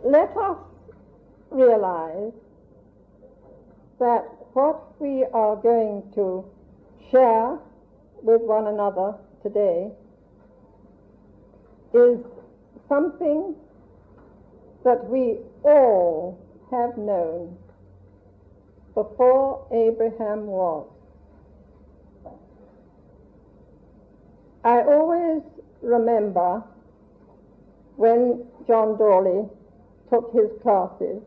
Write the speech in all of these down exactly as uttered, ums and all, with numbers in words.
let us realize that what we are going to share with one another today is something that we all have known before Abraham was. I always remember when John Dawley took his classes,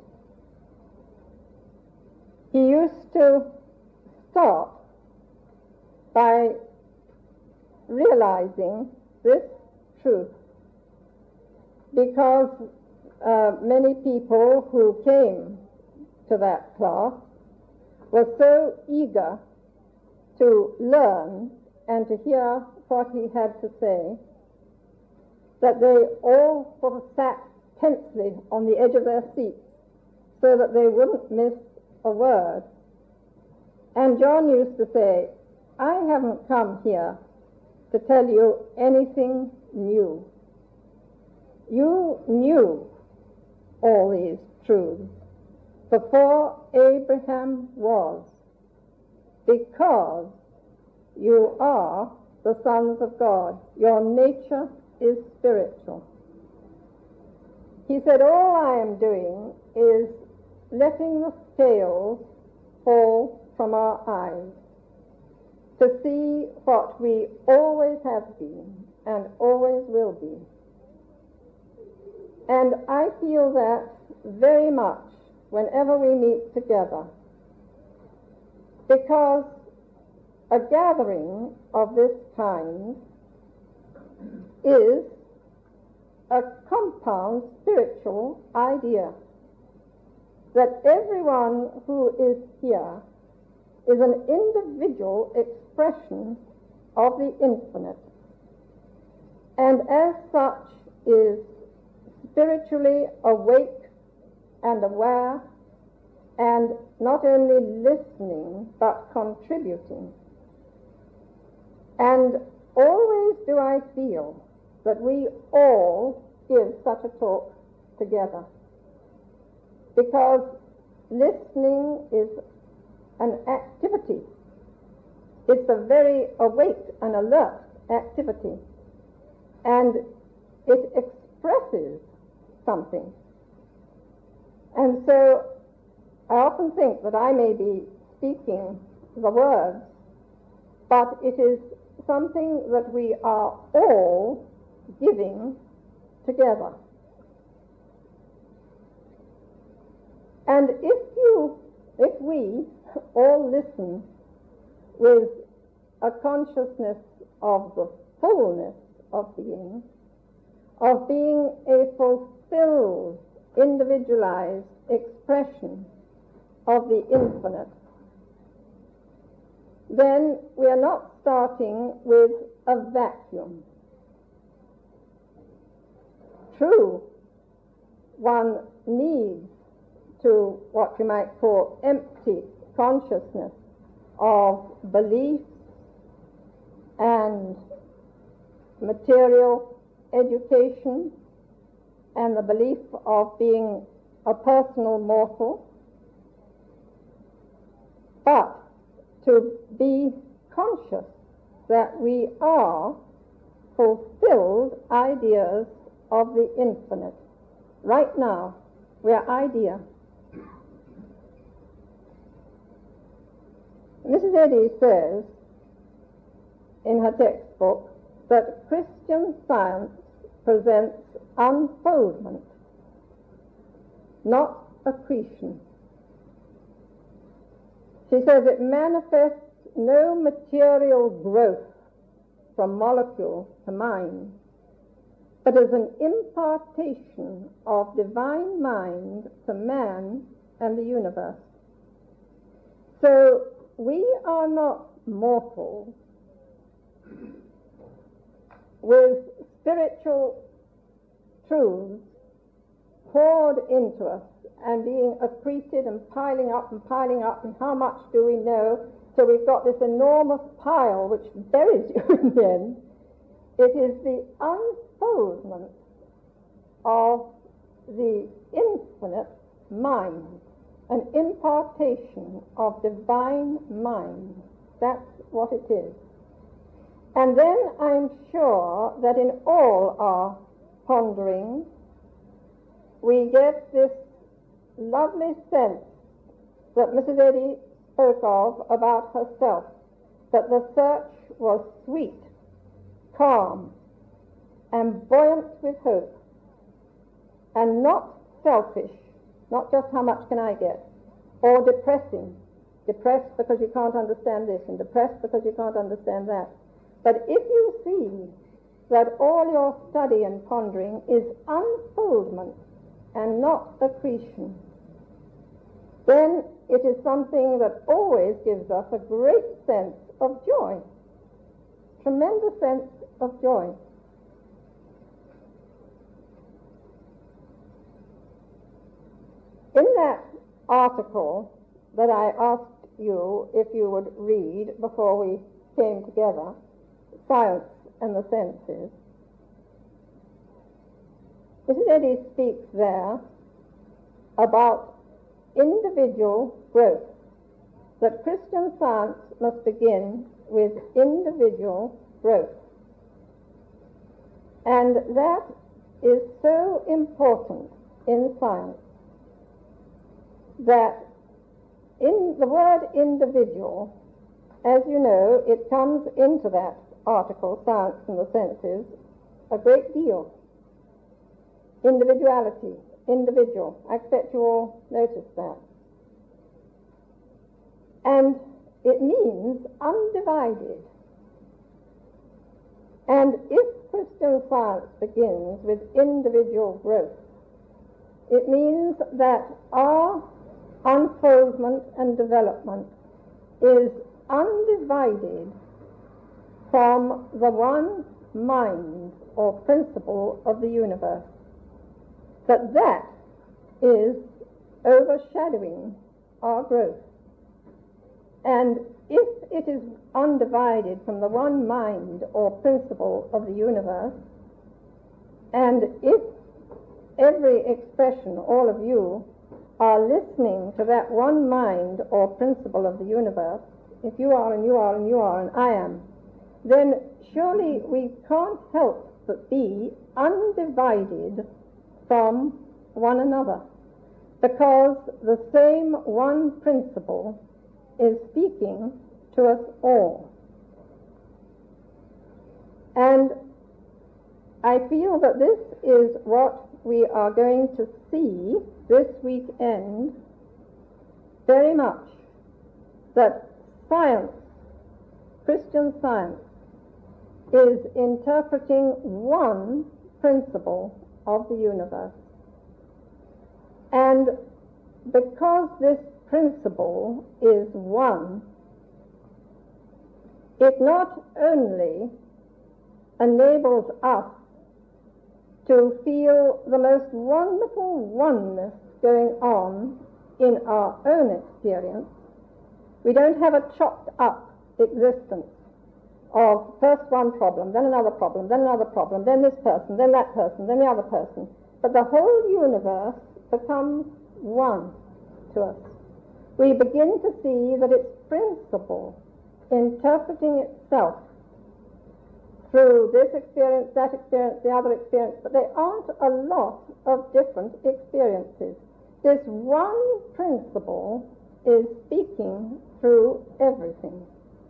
he used to start by realizing this truth, because uh, many people who came to that class were so eager to learn and to hear what he had to say that they all sort of sat tensely on the edge of their seats so that they wouldn't miss a word. And John used to say, I haven't come here to tell you anything new. You knew all these truths before Abraham was, because you are the sons of God. Your nature is spiritual. He said, all I am doing is letting the scales fall from our eyes to see what we always have been and always will be. And I feel that very much whenever we meet together, because a gathering of this kind is a compound spiritual idea, that everyone who is here is an individual expression of the infinite, and as such is spiritually awake and aware, and not only listening but contributing. And always do I feel that we all give such a talk together, because listening is an activity. It's a very awake and alert activity, and it expresses something. And so I often think that I may be speaking the words, but it is something that we are all giving together. And if you, if we all listen with a consciousness of the fullness of being, of being a fulfilled, individualized expression of the infinite, then we are not starting with a vacuum. True, one needs to what you might call empty consciousness of belief and material education and the belief of being a personal mortal, but to be conscious that we are fulfilled ideas of the infinite. Right now, we are idea. Missus Eddy says in her textbook that Christian Science presents unfoldment, not accretion. She says it manifests no material growth from molecule to mind, but as an impartation of divine mind to man and the universe. So we are not mortal with spiritual truths poured into us and being accreted and piling up and piling up, and how much do we know? So we've got this enormous pile which buries you in the end. It is the unfoldment of the infinite mind, an impartation of divine mind. That's what it is. And then I'm sure that in all our ponderings we get this lovely sense that Missus Eddy spoke of about herself, that the search was sweet, calm, and buoyant with hope, and not selfish, not just how much can I get, or depressing, depressed because you can't understand this, and depressed because you can't understand that. But if you see that all your study and pondering is unfoldment and not accretion, then it is something that always gives us a great sense of joy, tremendous sense of joy. In that article that I asked you if you would read before we came together, Science and the Senses, Missus Eddy speaks there about individual growth, that Christian Science must begin with individual growth. And that is so important in science, that in the word individual, as you know, it comes into that article, Science and the Senses, a great deal. Individuality, individual. I expect you all noticed that. And it means undivided. And if Christian Science begins with individual growth, it means that our unfoldment and development is undivided from the one mind or principle of the universe, that that is overshadowing our growth. And if it is undivided from the one mind or principle of the universe, and if every expression, all of you, are listening to that one mind or principle of the universe, if you are and you are and you are and I am, then surely we can't help but be undivided from one another, because the same one principle is speaking to us all. And I feel that this is what we are going to see this weekend very much, that science, Christian Science, is interpreting one principle of the universe. And because this principle is one, it not only enables us to feel the most wonderful oneness going on in our own experience. We don't have a chopped up existence of first one problem, then another problem, then another problem, then this person, then that person, then the other person. But the whole universe becomes one to us. We begin to see that its principle interpreting itself through this experience, that experience, the other experience, but there aren't a lot of different experiences. This one principle is speaking through everything.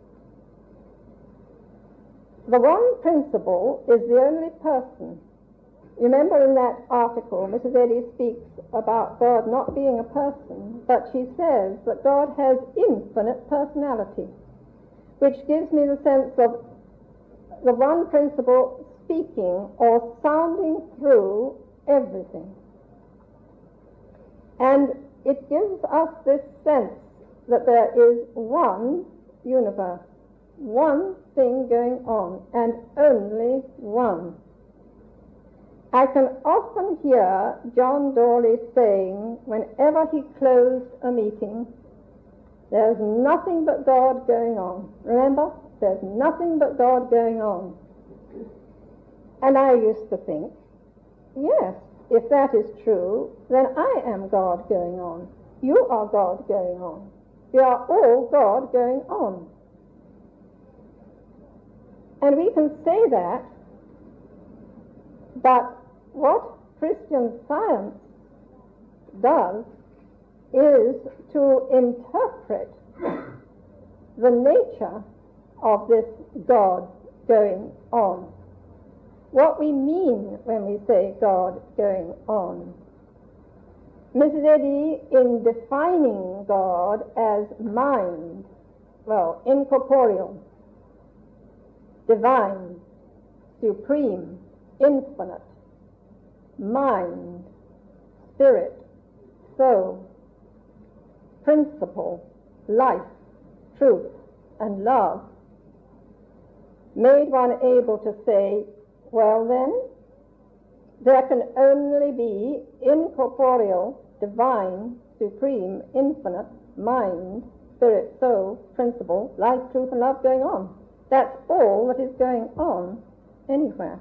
The one principle is the only person. Remember in that article, Missus Eddy speaks about God not being a person, but she says that God has infinite personality, which gives me the sense of the one principle speaking or sounding through everything. And it gives us this sense that there is one universe, one thing going on, and only one. I can often hear John Dawley saying, whenever he closed a meeting, there's nothing but God going on. Remember? There's nothing but God going on. And I used to think, yes, if that is true, then I am God going on. You are God going on. We are all God going on. And we can say that, but what Christian Science does is to interpret the nature of this God going on. What we mean when we say God going on. Missus Eddy, in defining God as mind, well, incorporeal, divine, supreme, infinite, mind, spirit, soul, principle, life, truth, and love, made one able to say, well then, there can only be incorporeal, divine, supreme, infinite, mind, spirit, soul, principle, life, truth, and love going on. That's all that is going on anywhere.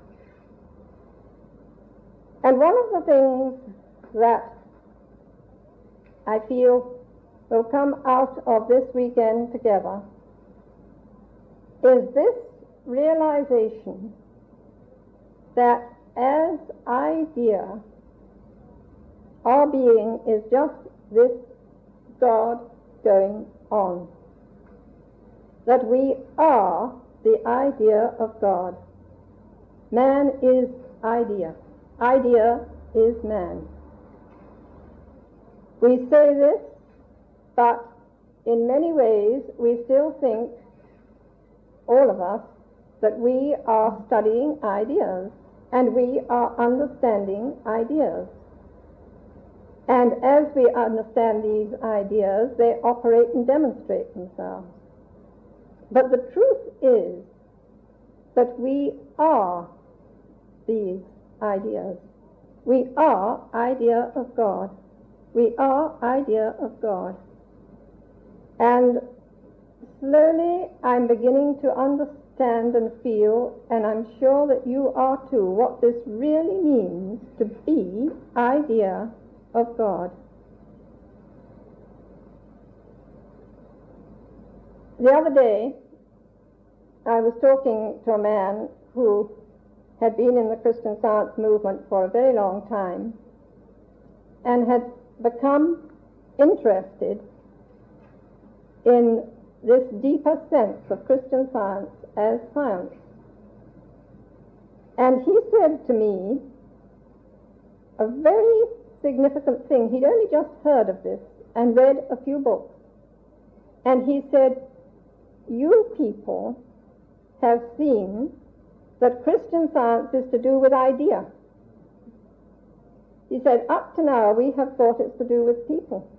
And one of the things that I feel will come out of this weekend together is this realization that as idea, our being is just this God going on. That we are the idea of God. Man is idea. Idea is man. We say this, but in many ways we still think, all of us, that we are studying ideas and we are understanding ideas. And as we understand these ideas, they operate and demonstrate themselves. But the truth is that we are these ideas. We are idea of God. We are idea of God. And slowly I'm beginning to understand and feel, and I'm sure that you are too, what this really means to be idea of God. The other day, I was talking to a man who had been in the Christian Science movement for a very long time and had become interested in this deeper sense of Christian Science as science. And he said to me a very significant thing. He'd only just heard of this and read a few books. And he said, you people have seen that Christian Science is to do with idea. He said, up to now we have thought it's to do with people.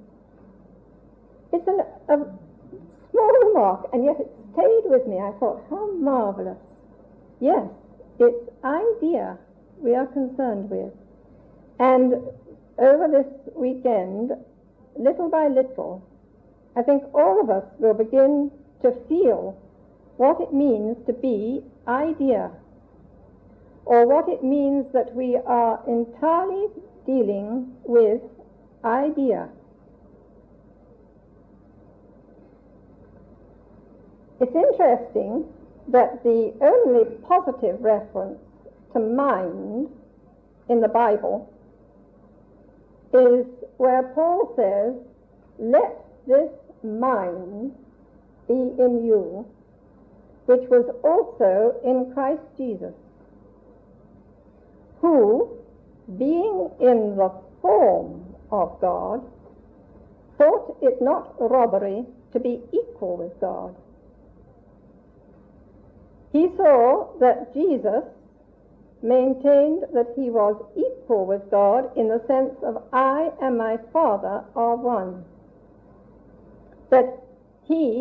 It's an, a small remark, and yet it stayed with me. I thought, how marvelous. Yes, it's idea we are concerned with. And over this weekend, little by little, I think all of us will begin to feel what it means to be idea, or what it means that we are entirely dealing with idea. It's interesting that the only positive reference to mind in the Bible is where Paul says, let this mind be in you, which was also in Christ Jesus, who, being in the form of God, thought it not robbery to be equal with God. He saw that Jesus maintained that he was equal with God in the sense of I and my Father are one. That he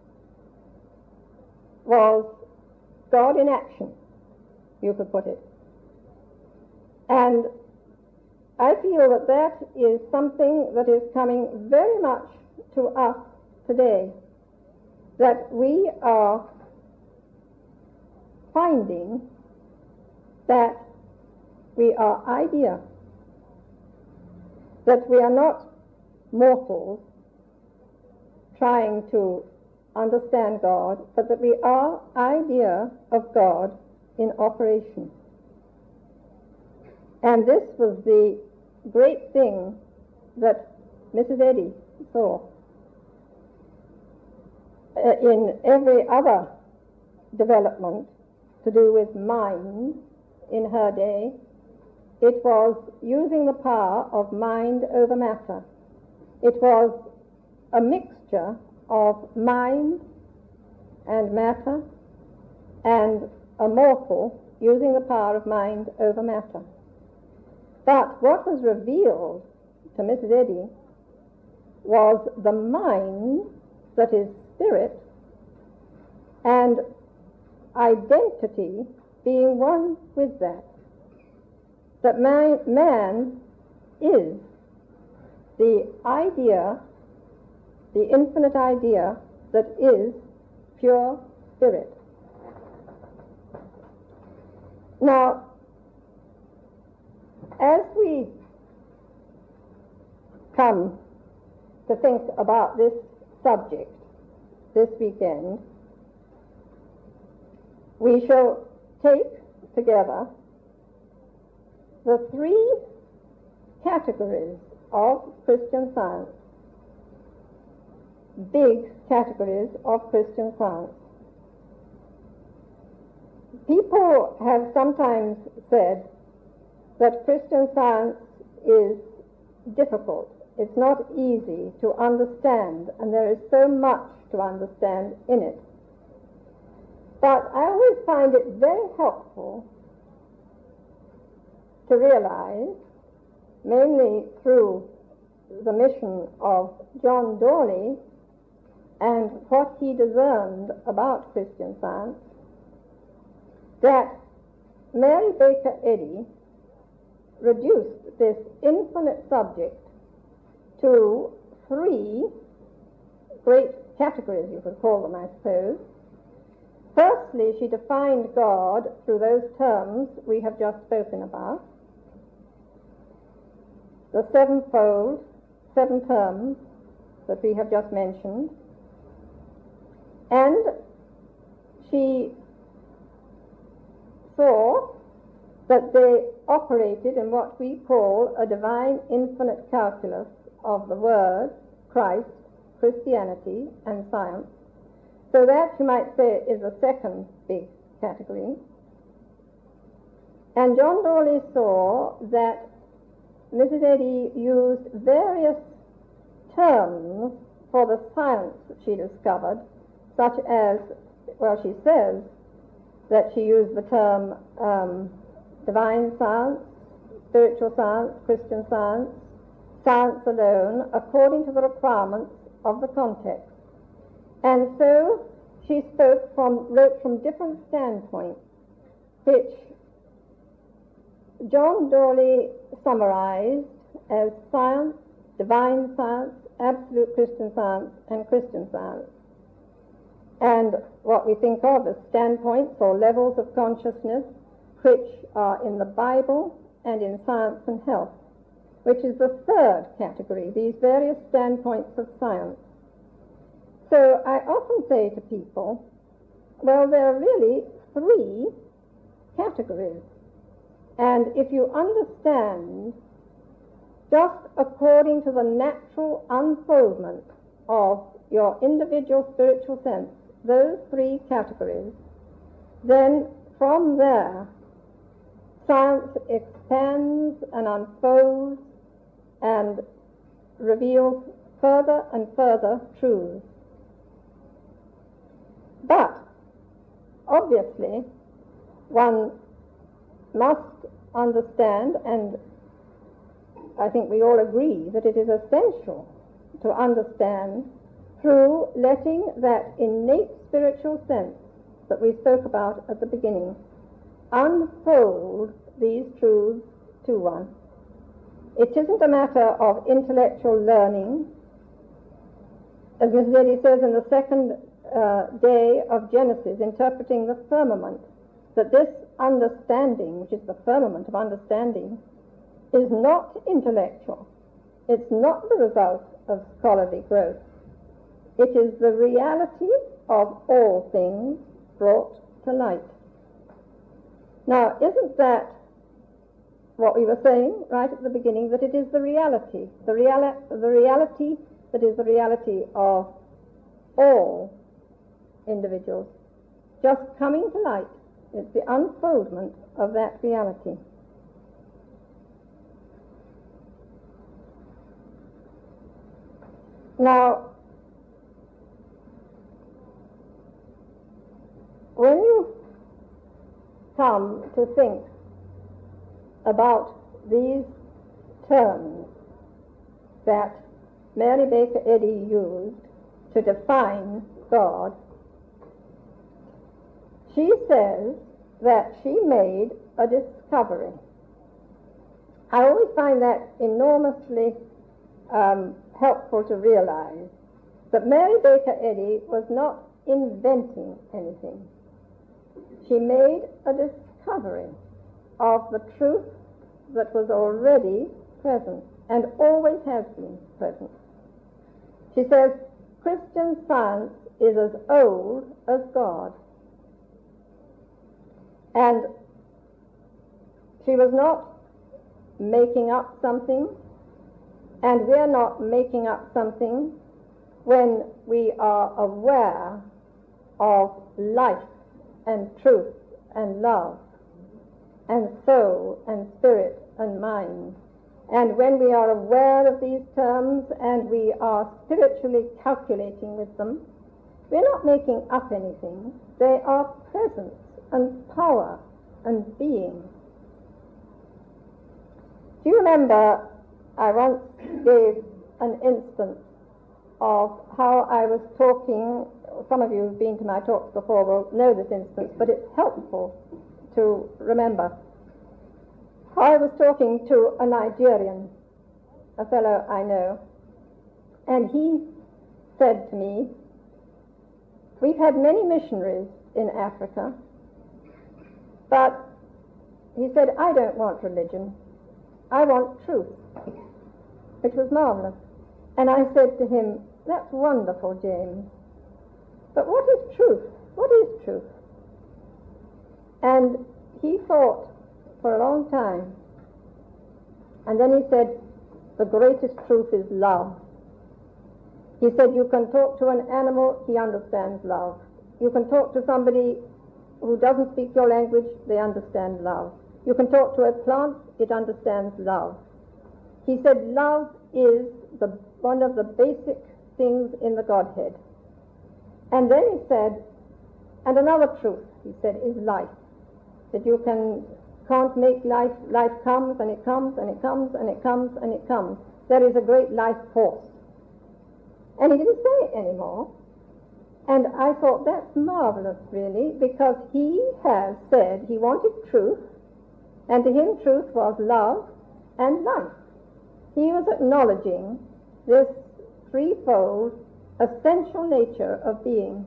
was God in action, you could put it. And I feel that that is something that is coming very much to us today, that we are finding that we are idea, that we are not mortals trying to understand God, but that we are idea of God in operation. And this was the great thing that Missus Eddy saw. Uh, in every other development to do with mind in her day, it was using the power of mind over matter. It was a mixture of mind and matter, and a mortal using the power of mind over matter. But what was revealed to Missus Eddy was the mind that is spirit, and identity being one with that. That man, man is the idea, the infinite idea that is pure spirit. Now, as we come to think about this subject this weekend, we shall take together the three categories of Christian Science, big categories of Christian Science. People have sometimes said that Christian Science is difficult. It's not easy to understand, and there is so much to understand in it. But I always find it very helpful to realize, mainly through the mission of John Dawley and what he discerned about Christian Science, that Mary Baker Eddy reduced this infinite subject to three great categories, you could call them, I suppose. Firstly, she defined God through those terms we have just spoken about, the sevenfold, seven terms that we have just mentioned, and she saw that they operated in what we call a divine infinite calculus of the Word, Christ, Christianity, and science. So that, you might say, is a second big category. And John Dawley saw that Missus Eddy used various terms for the science that she discovered, such as, well, she says that she used the term um, divine science, spiritual science, Christian science, science alone, according to the requirements of the context. And so she spoke from, wrote from different standpoints, which John Dawley summarized as science, divine science, absolute Christian science, and Christian science. And what we think of as standpoints or levels of consciousness, which are in the Bible and in science and health, which is the third category, these various standpoints of science. So I often say to people, well, there are really three categories. And if you understand, just according to the natural unfoldment of your individual spiritual sense, those three categories, then from there, science expands and unfolds and reveals further and further truths. But, obviously, one must understand, and I think we all agree that it is essential to understand through letting that innate spiritual sense that we spoke about at the beginning unfold these truths to one. It isn't a matter of intellectual learning. As Missus Eddy says in the second uh, day of Genesis, interpreting the firmament, that this understanding, which is the firmament of understanding, is not intellectual. It's not the result of scholarly growth. It is the reality of all things brought to light. Now, isn't that what we were saying right at the beginning, that it is the reality, the, reali- the reality that is the reality of all individuals, just coming to light. It's the unfoldment of that reality. Now, when you come to think about these terms that Mary Baker Eddy used to define God, she says that she made a discovery. I always find that enormously um, helpful to realize that Mary Baker Eddy was not inventing anything. She made a discovery of the truth that was already present and always has been present. She says, Christian science is as old as God. And she was not making up something, and we're not making up something when we are aware of life and truth and love and soul and spirit and mind. And when we are aware of these terms and we are spiritually calculating with them, we're not making up anything. They are presence and power and being. Do you remember I once gave an instance of how I was talking, some of you who've been to my talks before will know this instance, but it's helpful to remember. I was talking to a Nigerian, a fellow I know, and he said to me, we've had many missionaries in Africa, but he said, I don't want religion, I want truth, which was marvelous. And I said to him, that's wonderful, James, but what is truth? What is truth? And he thought for a long time, and then he said, the greatest truth is love. He said, you can talk to an animal, he understands love. You can talk to somebody who doesn't speak your language, they understand love. You can talk to a plant, it understands love. He said, love is the, one of the basic things in the Godhead. And then he said, and another truth, he said, is life. That you can, can't make life, life comes and it comes and it comes and it comes and it comes. There is a great life force. And he didn't say it anymore. And I thought, that's marvelous, really, because he has said he wanted truth, and to him truth was love and life. He was acknowledging this threefold essential nature of being.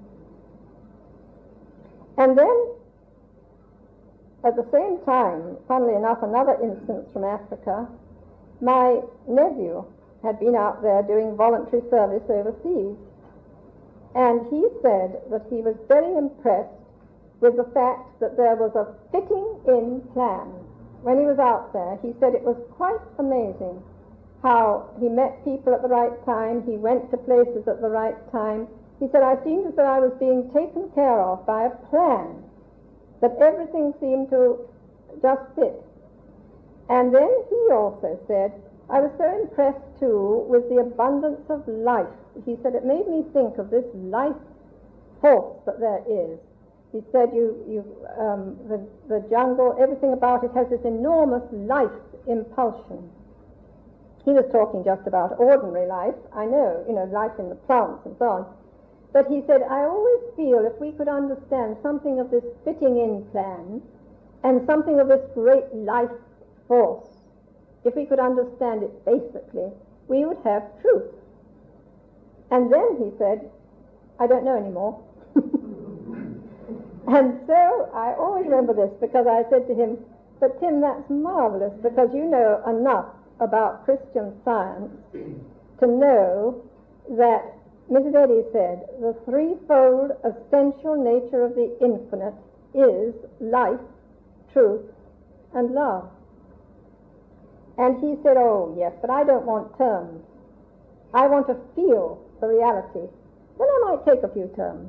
And then, at the same time, funnily enough, another instance from Africa, my nephew had been out there doing voluntary service overseas. And he said that he was very impressed with the fact that there was a fitting-in plan. When he was out there, he said it was quite amazing how he met people at the right time, he went to places at the right time. He said, I seemed as though I was being taken care of by a plan, that everything seemed to just fit. And then he also said, I was so impressed too with the abundance of life. He said, it made me think of this life force that there is. He said, you, you, um, the, the jungle, everything about it has this enormous life impulsion. He was talking just about ordinary life, I know, you know, life in the plants and so on. But he said, I always feel if we could understand something of this fitting-in plan and something of this great life force, if we could understand it basically, we would have truth. And then he said, I don't know anymore. And so I always remember this because I said to him, but Tim, that's marvelous because you know enough about Christian science to know that Missus Eddy said the threefold essential nature of the infinite is life, truth, and love. And he said, oh yes, but I don't want terms. I want to feel the reality. Then I might take a few terms.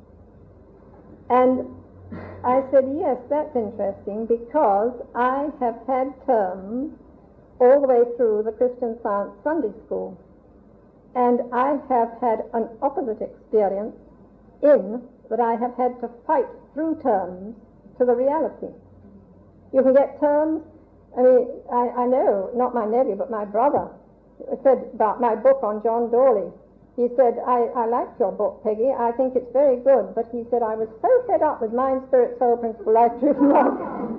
And I said, yes, that's interesting because I have had terms all the way through the Christian Science Sunday School. And I have had an opposite experience in that I have had to fight through terms to the reality. You can get terms, I mean, I, I know, not my nephew, but my brother said about my book on John Dawley. He said, I, I like your book, Peggy. I think it's very good. But he said, I was so fed up with mind, spirit, soul, principle, life, truth, and love.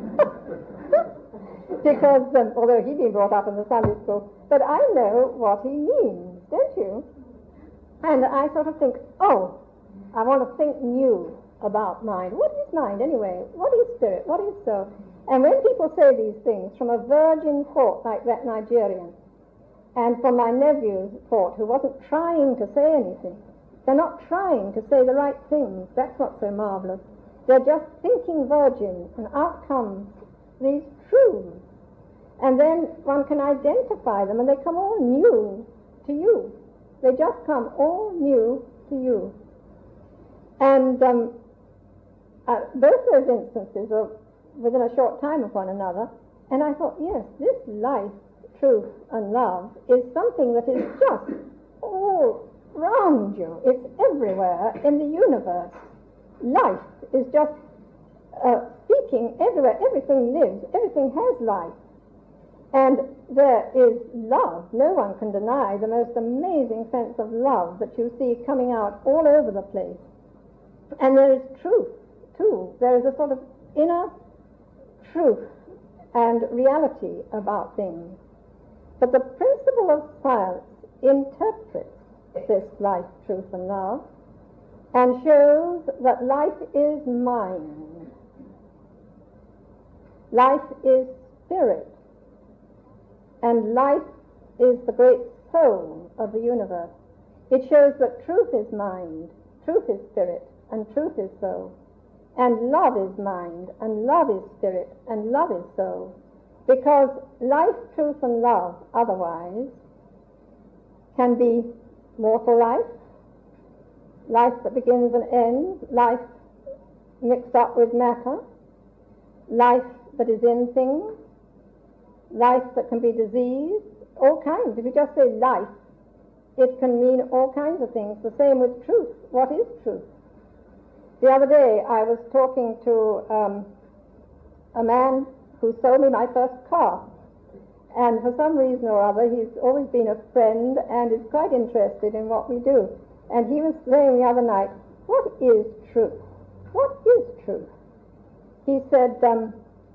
Because, um, although he'd been brought up in the Sunday school, but I know what he means, don't you? And I sort of think, oh, I want to think new about mind. What is mind, anyway? What is spirit? What is soul? And when people say these things from a virgin thought like that Nigerian, and from my nephew's thought, who wasn't trying to say anything, they're not trying to say the right things. That's what's so marvelous. They're just thinking virgin, and out comes these truths. And then one can identify them, and they come all new to you. They just come all new to you. And um, uh, both those instances are within a short time of one another, and I thought, yes, this life, truth, and love is something that is just all round you. It's everywhere in the universe. Life is just uh, speaking everywhere. Everything lives. Everything has life. And there is love. No one can deny the most amazing sense of love that you see coming out all over the place. And there is truth, too. There is a sort of inner truth and reality about things. But the principle of science interprets this life, truth, and love and shows that life is mind. Life is spirit. And life is the great soul of the universe. It shows that truth is mind, truth is spirit, and truth is soul. And love is mind, and love is spirit, and love is soul. Because life, truth, and love, otherwise, can be mortal life, life that begins and ends, life mixed up with matter, life that is in things, life that can be diseased, all kinds. If you just say life, it can mean all kinds of things. The same with truth. What is truth? The other day I was talking to um, a man who sold me my first car. And for some reason or other, he's always been a friend and is quite interested in what we do. And he was saying the other night, what is truth? What is truth? He said, um,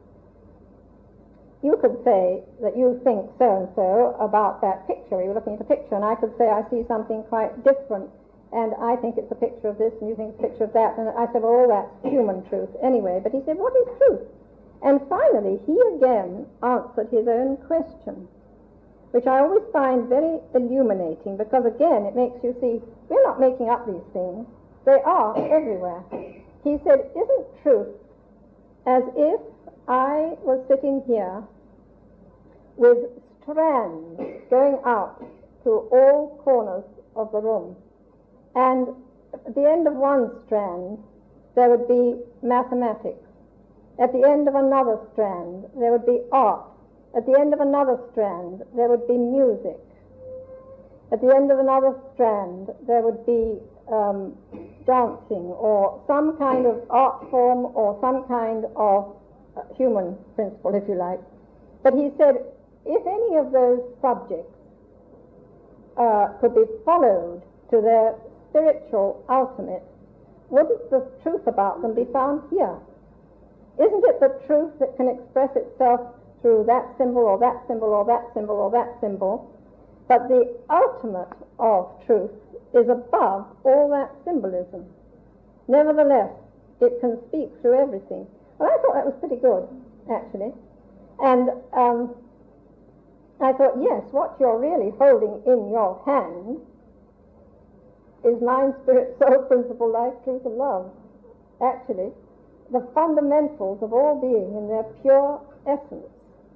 you could say that you think so-and-so about that picture. You were looking at a picture, and I could say I see something quite different, and I think it's a picture of this, and you think it's a picture of that. And I said, well, all that's human truth anyway. But he said, what is truth? And finally, he again answered his own question, which I always find very illuminating, because again, it makes you see, we're not making up these things. They are everywhere. He said, isn't truth as if I was sitting here with strands going out to all corners of the room, and at the end of one strand, there would be mathematics. At the end of another strand, there would be art. At the end of another strand, there would be music. At the end of another strand, there would be um, dancing, or some kind of art form, or some kind of uh, human principle, if you like. But he said, if any of those subjects uh, could be followed to their spiritual ultimate, wouldn't the truth about them be found here? Isn't it the truth that can express itself through that symbol or that symbol or that symbol or that symbol? But the ultimate of truth is above all that symbolism. Nevertheless, it can speak through everything. Well, I thought that was pretty good, actually. And um, I thought, yes, what you're really holding in your hand is mind, spirit, soul, principle, life, truth, and love. Actually, the fundamentals of all being in their pure essence.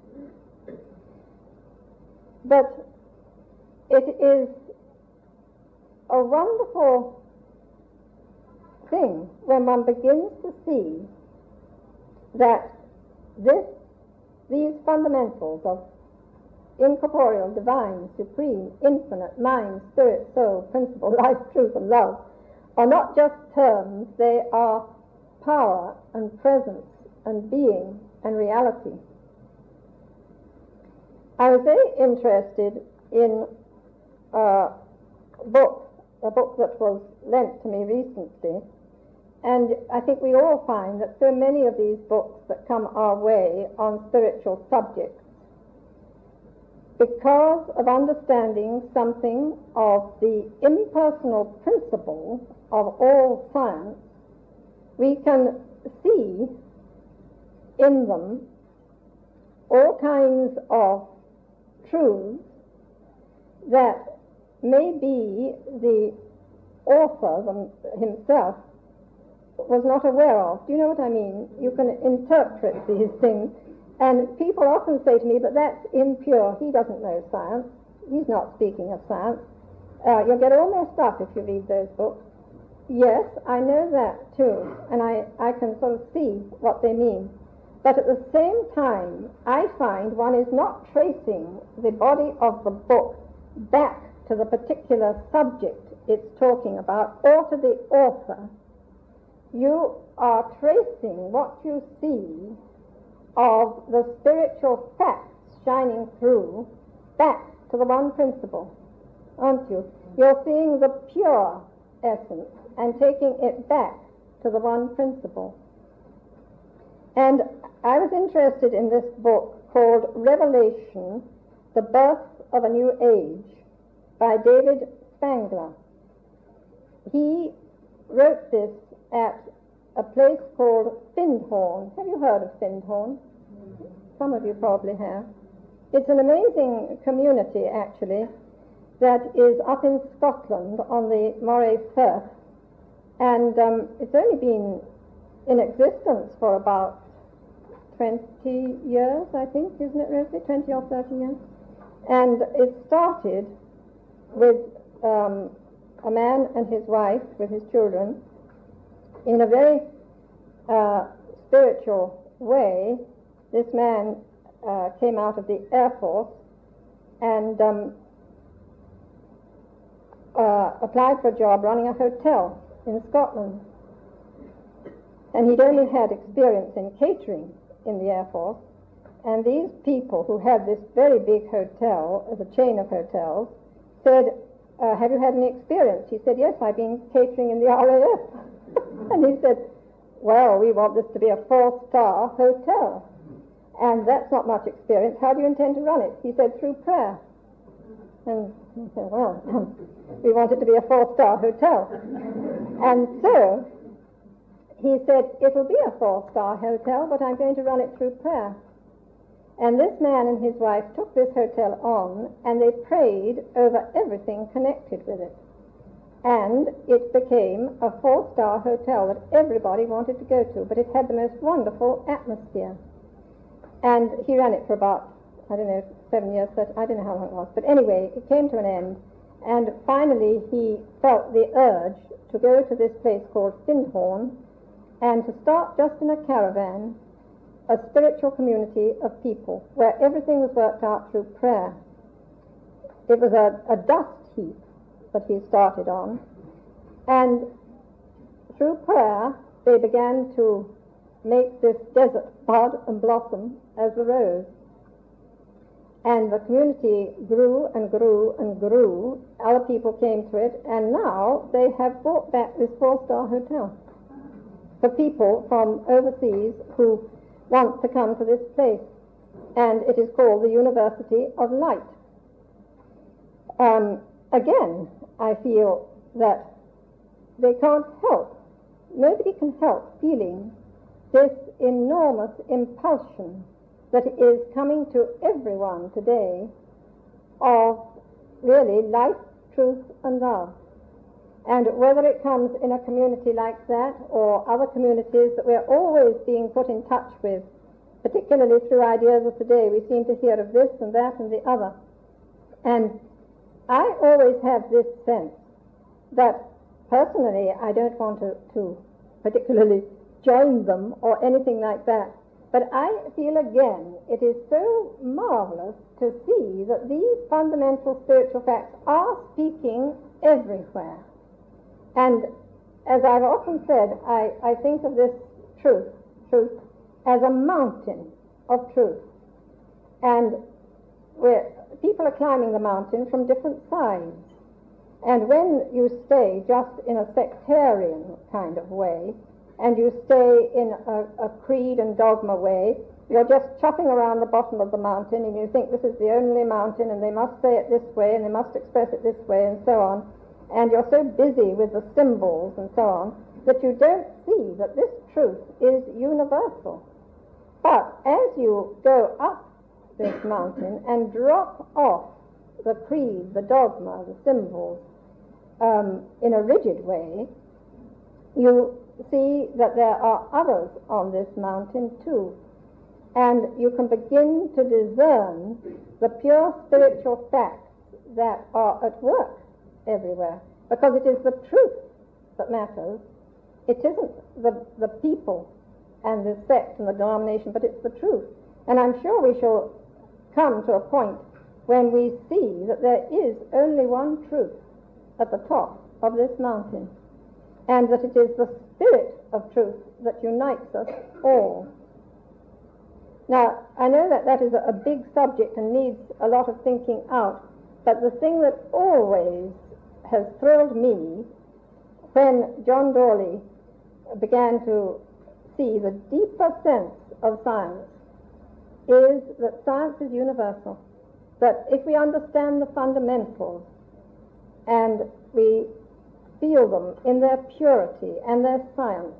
But it is a wonderful thing when one begins to see that this, these fundamentals of incorporeal, divine, supreme, infinite, mind, spirit, soul, principle, life, truth, and love are not just terms, they are power and presence and being and reality. I was very interested in a book, a book that was lent to me recently, and I think we all find that so many of these books that come our way on spiritual subjects, because of understanding something of the impersonal principle of all science, we can see in them all kinds of truths that maybe the author them, himself was not aware of. Do you know what I mean? You can interpret these things. And people often say to me, but that's impure. He doesn't know science. He's not speaking of science. Uh, you'll get all messed up if you read those books. Yes, I know that too, and I, I can sort of see what they mean. But at the same time, I find one is not tracing the body of the book back to the particular subject it's talking about or to the author. You are tracing what you see of the spiritual facts shining through back to the one principle, aren't you? You're seeing the pure essence and taking it back to the one principle. And I was interested in this book called Revelation, The Birth of a New Age by David Spangler. He wrote this at a place called Findhorn. Have you heard of Findhorn? Some of you probably have. It's an amazing community, actually, that is up in Scotland on the Moray Firth. And um, it's only been in existence for about twenty years, I think, isn't it, Rosie? twenty or thirty years. And it started with um, a man and his wife, with his children, in a very uh, spiritual way. This man uh, came out of the Air Force and um, uh, applied for a job running a hotel in Scotland. And he'd only had experience in catering in the Air Force. And these people who had this very big hotel, as a chain of hotels, said, uh, have you had any experience? He said, yes, I've been catering in the R A F. And he said, well, we want this to be a four-star hotel. And that's not much experience. How do you intend to run it? He said, through prayer. And he said, well, we want it to be a four-star hotel. And so he said, it will be a four-star hotel, but I'm going to run it through prayer. And this man and his wife took this hotel on, and they prayed over everything connected with it. And it became a four-star hotel that everybody wanted to go to, but it had the most wonderful atmosphere. And he ran it for about, I don't know, seven years, thirty, I don't know how long it was. But anyway, it came to an end, and finally he felt the urge to go to this place called Findhorn and to start just in a caravan a spiritual community of people where everything was worked out through prayer. It was a, a dust heap that he started on, and through prayer they began to make this desert bud and blossom as the rose. And the community grew and grew and grew. Other people came to it, and now they have brought back this four-star hotel for people from overseas who want to come to this place. And it is called the University of Light. Um, again, I feel that they can't help nobody can help feeling this enormous impulsion that is coming to everyone today of really life, truth, and love. And whether it comes in a community like that or other communities that we're always being put in touch with, particularly through Ideas of Today, we seem to hear of this and that and the other. And I always have this sense that personally I don't want to, to particularly join them or anything like that, but I feel again it is so marvelous to see that these fundamental spiritual facts are speaking everywhere. And as I've often said, I, I think of this truth, truth, as a mountain of truth. And we're, people are climbing the mountain from different sides. And when you stay just in a sectarian kind of way, and you stay in a, a creed and dogma way, you're just chopping around the bottom of the mountain, and you think this is the only mountain, and they must say it this way, and they must express it this way, and so on. And you're so busy with the symbols and so on, that you don't see that this truth is universal. But as you go up this mountain and drop off the creed, the dogma, the symbols, um, in a rigid way, you see that there are others on this mountain too. And you can begin to discern the pure spiritual facts that are at work everywhere, because it is the truth that matters. It isn't the, the people and the sect and the denomination, but it's the truth. And I'm sure we shall come to a point when we see that there is only one truth at the top of this mountain, and that it is the spirit of truth that unites us all. Now, I know that that is a big subject and needs a lot of thinking out, but the thing that always has thrilled me when John Dawley began to see the deeper sense of science is that science is universal. That if we understand the fundamentals and we feel them in their purity and their science,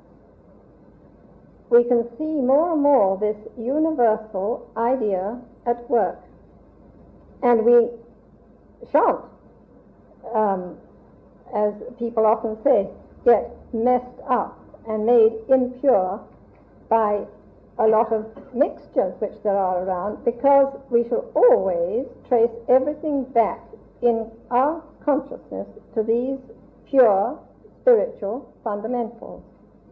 we can see more and more this universal idea at work. And we shan't, um, as people often say, get messed up and made impure by a lot of mixtures which there are around, because we shall always trace everything back in our consciousness to these pure spiritual fundamentals.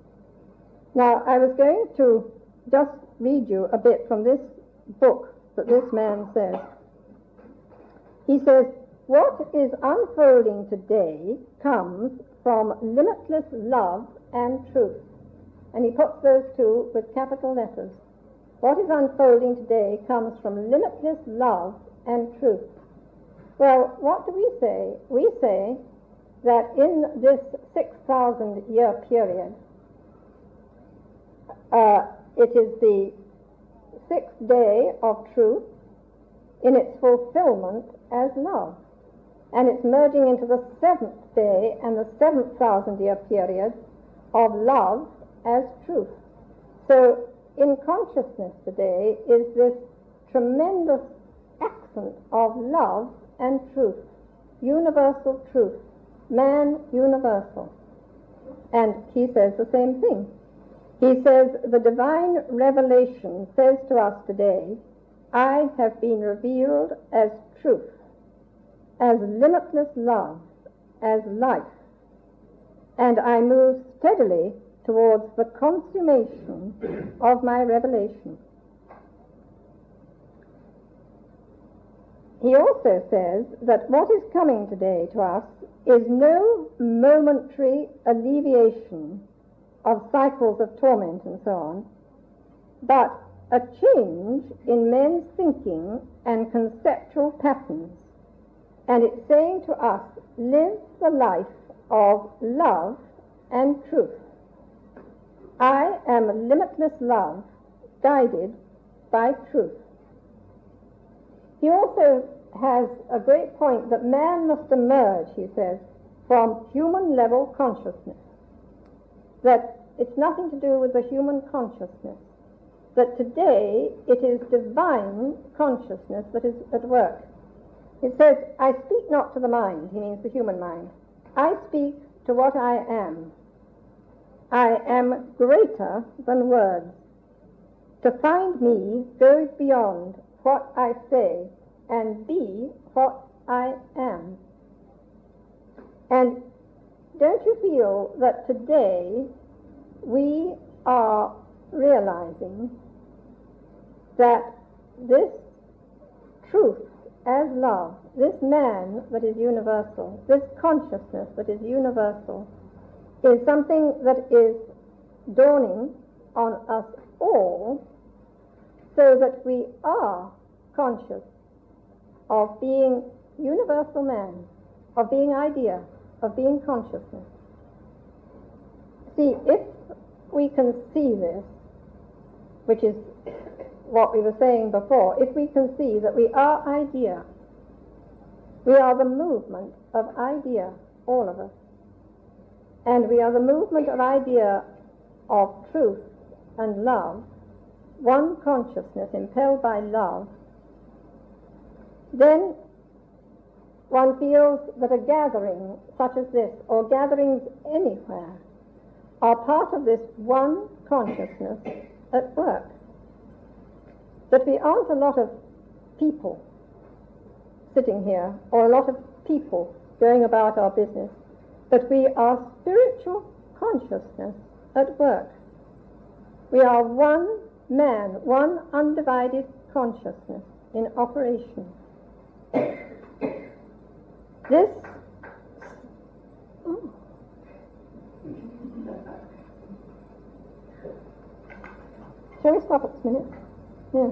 Now, I was going to just read you a bit from this book that this man says. He says, "What is unfolding today comes from limitless love and truth." And he puts those two with capital letters. What is unfolding today comes from limitless love and truth. Well, what do we say? We say that in this six thousand year period, uh, it is the sixth day of truth in its fulfillment as love. And it's merging into the seventh day and the seventh thousand year period of love as truth. So in consciousness today is this tremendous accent of love and truth, universal truth, man universal. And he says the same thing. He says, "The divine revelation says to us today, I have been revealed as truth, as limitless love, as life, and I move steadily towards the consummation of my revelation." He also says that what is coming today to us is no momentary alleviation of cycles of torment and so on, but a change in men's thinking and conceptual patterns. And it's saying to us, live the life of love and truth. I am limitless love, guided by truth. He also has a great point that man must emerge, he says, from human level consciousness. that it's nothing to do with the human consciousness, that today it is divine consciousness that is at work. It says, I speak not to the mind, he means the human mind. I speak to what I am. I am greater than words. To find me goes beyond what I say and be what I am. And don't you feel that today we are realizing that this truth as love, this man that is universal, this consciousness that is universal, is something that is dawning on us all, so that we are conscious of being universal man, of being idea, of being consciousness. See, if we can see this, which is what we were saying before, if we can see that we are idea, we are the movement of idea, all of us, and we are the movement of idea of truth and love, one consciousness impelled by love, then one feels that a gathering such as this, or gatherings anywhere, are part of this one consciousness at work. That we aren't a lot of people sitting here, or a lot of people going about our business, but we are spiritual consciousness at work. We are one man, one undivided consciousness in operation. This oh. Shall we stop at this minute? Yeah.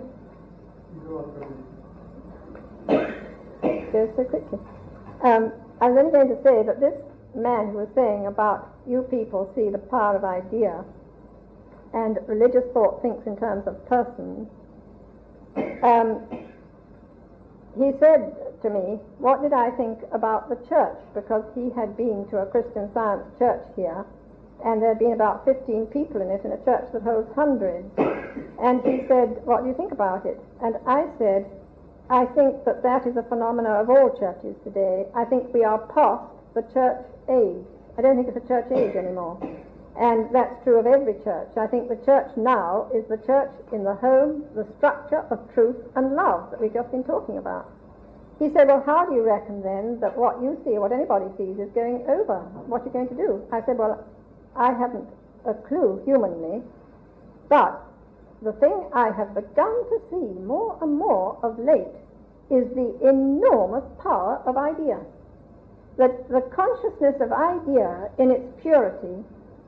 It goes so quickly. Um, I was only going to say that this man who was saying about you people see the power of idea, and religious thought thinks in terms of persons, um, he said to me, what did I think about the church? Because he had been to a Christian Science church here, and there had been about fifteen people in it, in a church that holds hundreds. And he said, what do you think about it? And I said, I think that that is a phenomena of all churches today. I think we are past the church age. I don't think it's a church age anymore. And that's true of every church. I think the church now is the church in the home, the structure of truth and love that we've just been talking about. He said, well, how do you reckon then that what you see, or what anybody sees, is going over? What are you going to do? I said, well, I haven't a clue humanly, but the thing I have begun to see more and more of late is the enormous power of idea. That the consciousness of idea in its purity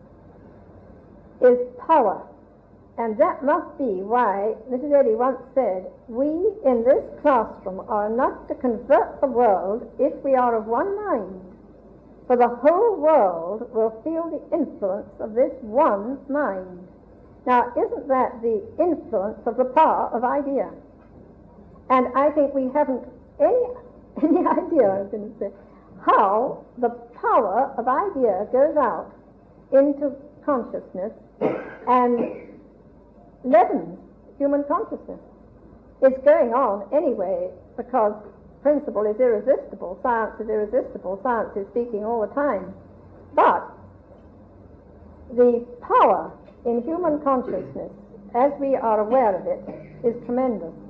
is power. And that must be why Missus Eddy once said, we in this classroom are enough to convert the world if we are of one mind. For the whole world will feel the influence of this one mind. Now, isn't that the influence of the power of idea? And I think we haven't any, any idea, I was going to say, how the power of idea goes out into consciousness and leavens human consciousness. It's going on anyway because principle is irresistible, science is irresistible, science is speaking all the time. But the power in human consciousness, as we are aware of it, is tremendous.